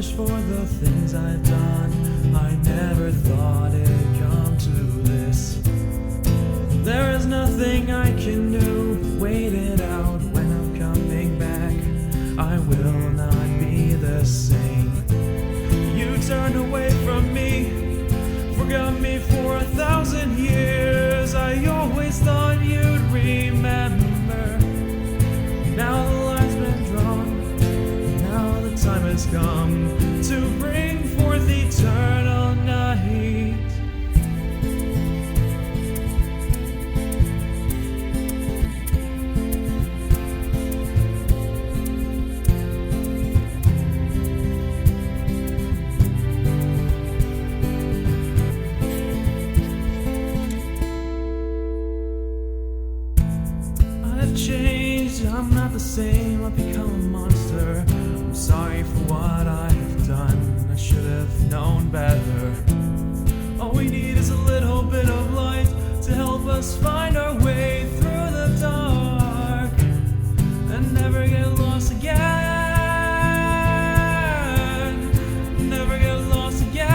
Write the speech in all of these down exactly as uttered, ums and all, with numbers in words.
punished for the things I've done. I never thought it'd come to this. There is nothing I can do. Wait it out. When I'm coming back, I will not be the same. You turned away from me, forgot me for a thousand years. I always thought you'd remember. Now the line's been drawn, now the time has come to bring forth eternal night. I've changed, I'm not the same, I've become a monster. I'm sorry for what I have done, I should have known better. All we need is a little bit of light to help us find our way through the dark and never get lost again. Never get lost again.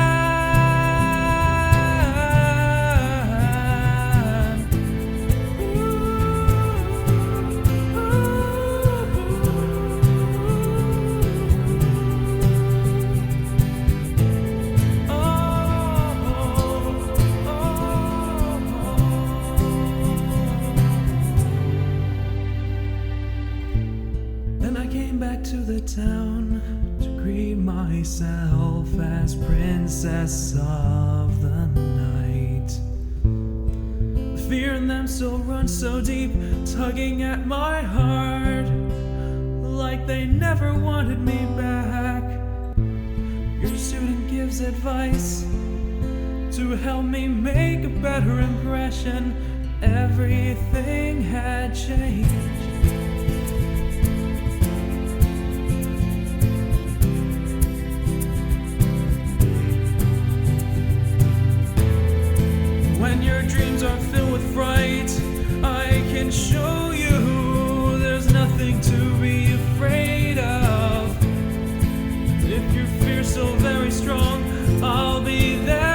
Back to the town to greet myself as princess of the night. The fear in them still runs so deep, tugging at my heart like they never wanted me back. Your student gives advice to help me make a better impression. Everything had changed. When your dreams are filled with fright, I can show you there's nothing to be afraid of. If your fear's so very strong, I'll be there.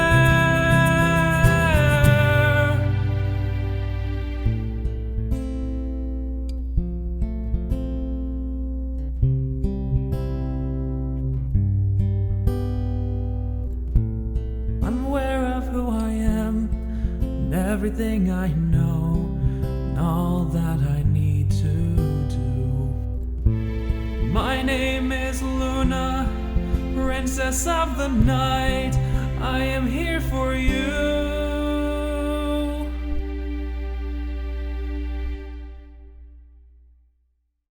I'm aware of who I am, everything I know, and all that I need to do. My name is Luna, princess of the night. I am here for you.